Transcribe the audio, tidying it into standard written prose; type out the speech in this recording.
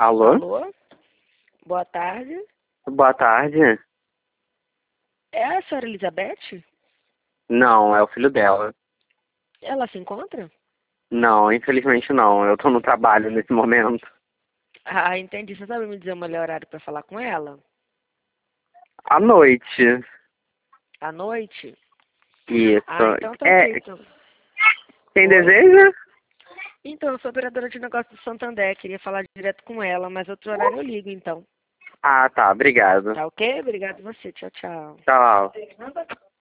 Alô? Alô? Boa tarde. Boa tarde. É a senhora Elizabeth? Não, é o filho dela. Ela se encontra? Não, infelizmente não. Eu tô no trabalho nesse momento. Ah, entendi. Você sabe me dizer o melhor horário para falar com ela? À noite. À noite? Isso. Ah, então tá ok. É, Então. quem Oi? deseja? Então, eu sou operadora de negócio do Santander. Queria falar direto com ela, mas outro horário eu ligo, então. Ah, tá. Obrigado. Tá ok? Obrigado a você. Tchau, tchau. Tchau.